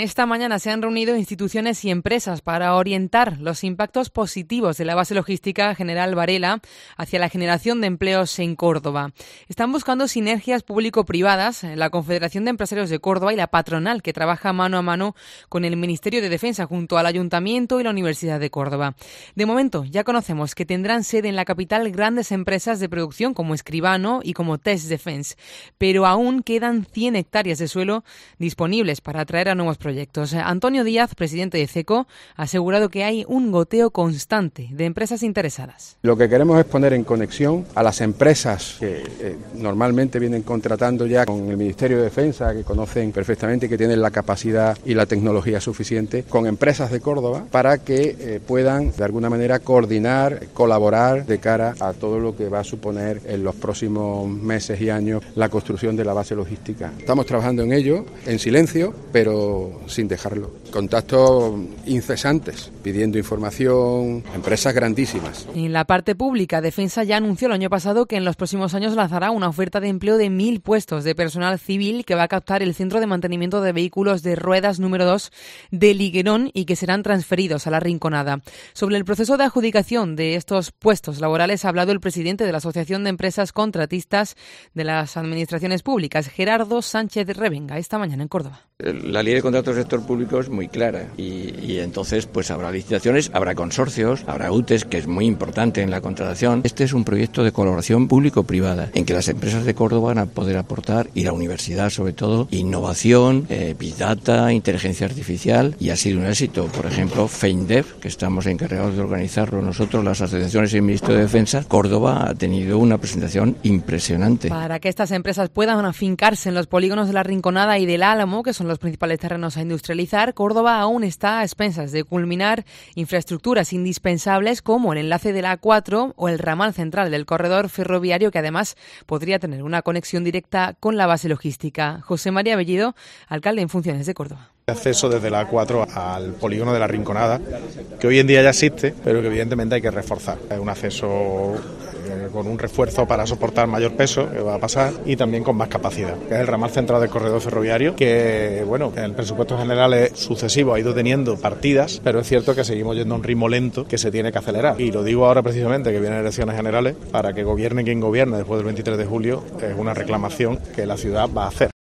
Esta mañana se han reunido instituciones y empresas para orientar los impactos positivos de la base logística General Varela hacia la generación de empleos en Córdoba. Están buscando sinergias público-privadas, la Confederación de Empresarios de Córdoba y la patronal, que trabaja mano a mano con el Ministerio de Defensa junto al Ayuntamiento y la Universidad de Córdoba. De momento, ya conocemos que tendrán sede en la capital grandes empresas de producción como Escribano y como Test Defense, pero aún quedan 100 hectáreas de suelo disponibles para atraer a nuevos proyectos. Antonio Díaz, presidente de CECO, ha asegurado que hay un goteo constante de empresas interesadas. Lo que queremos es poner en conexión a las empresas que normalmente vienen contratando ya con el Ministerio de Defensa, que conocen perfectamente, que tienen la capacidad y la tecnología suficiente, con empresas de Córdoba para que puedan de alguna manera coordinar, colaborar de cara a todo lo que va a suponer en los próximos meses y años la construcción de la base logística. Estamos trabajando en ello, en silencio, pero sin dejarlo. Contactos incesantes, pidiendo información, empresas grandísimas. En la parte pública, Defensa ya anunció el año pasado que en los próximos años lanzará una oferta de empleo de 1.000 puestos de personal civil que va a captar el Centro de Mantenimiento de Vehículos de Ruedas número 2 de Liguerón y que serán transferidos a La Rinconada. Sobre el proceso de adjudicación de estos puestos laborales ha hablado el presidente de la Asociación de Empresas Contratistas de las Administraciones Públicas, Gerardo Sánchez Revenga, esta mañana en Córdoba. La ley de contratos del sector público es muy clara y entonces pues habrá licitaciones, habrá consorcios, habrá UTEs, que es muy importante en la contratación. Este es un proyecto de colaboración público-privada en que las empresas de Córdoba van a poder aportar, y la universidad sobre todo, innovación, Big Data, inteligencia artificial, y ha sido un éxito. Por ejemplo, FEINDEF, que estamos encargados de organizarlo nosotros, las asociaciones y el Ministerio de Defensa, Córdoba ha tenido una presentación impresionante. Para que estas empresas puedan afincarse en los polígonos de La Rinconada y del Álamo, que son los principales terrenos a industrializar, Córdoba aún está a expensas de culminar infraestructuras indispensables como el enlace de la A4 o el ramal central del corredor ferroviario, que además podría tener una conexión directa con la base logística. José María Bellido, alcalde en funciones de Córdoba. Acceso desde la A4 al polígono de La Rinconada, que hoy en día ya existe, pero que evidentemente hay que reforzar. Es un acceso con un refuerzo para soportar mayor peso, que va a pasar, y también con más capacidad, que es el ramal central del corredor ferroviario, que bueno, en el presupuesto general sucesivo ha ido teniendo partidas, pero es cierto que seguimos yendo a un ritmo lento que se tiene que acelerar. Y lo digo ahora precisamente que vienen elecciones generales, para que gobierne quien gobierne después del 23 de julio, es una reclamación que la ciudad va a hacer.